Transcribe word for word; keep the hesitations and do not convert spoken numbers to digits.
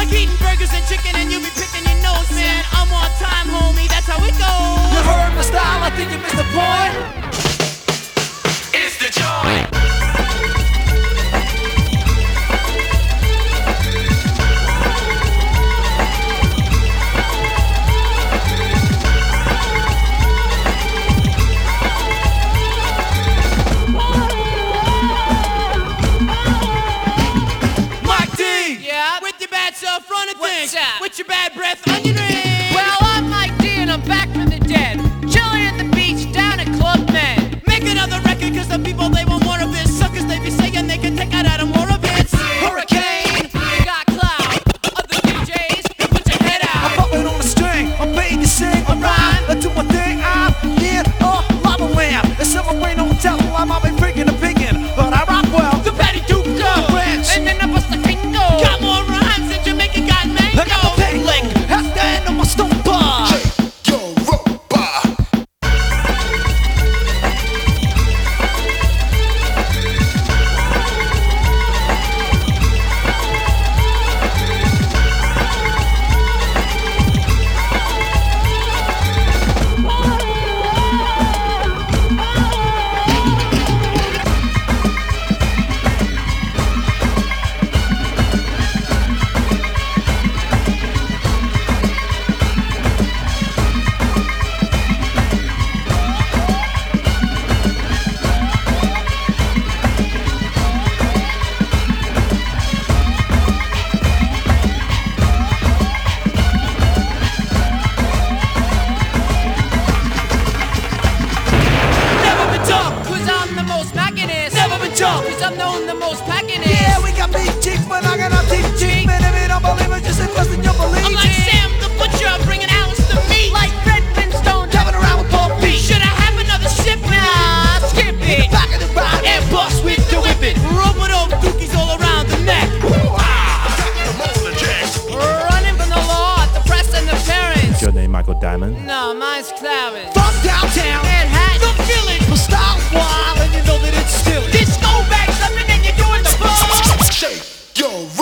Like eating burgers and chicken and you be picking your nose, man. I'm on time, homie, that's how it goes. You heard my style, I think you missed the point. It's the joint. What's up? With your bad breath on your ring. Well, I'm Mike D and I'm back from the dead, chilling at the beach down at Club Med. Make another record cause the people they want more of it. Suckers they be saying they can take out out of more of it. Hurricane, you got cloud. Other D Js, put your head out. I'm fucking on the string, I'm paid to sing a rhyme. I do my thing, I'm here, oh, lava lamb. And celebrate on tell I'm out been freaking a pickin', but I rock well. The Patty Duke go, and then I bust the kingo. Got more rhymes than Jamaica got mango. I got the pig lick, I stand on my stone bar. Shake your robot. Cause I'm known the most packing it. Yeah, we got big cheeks, but I got a deep cheek. Man, if you don't believe it, just a question you believe. I'm like Sam the Butcher, bringing Alice to me. Like Fred Flintstone, driving around with Paul P. Should I have another sip? Nah, skip it. Back of the ride And bust with the whipping. Rope it over dookies all around the neck. Running from the law, the press and the parents. Your name Michael Diamond? No, mine's Clarence. From downtown, Manhattan, The village. my style's wild, and you know that it's still. Disco back something and you're doing the ball. Shake your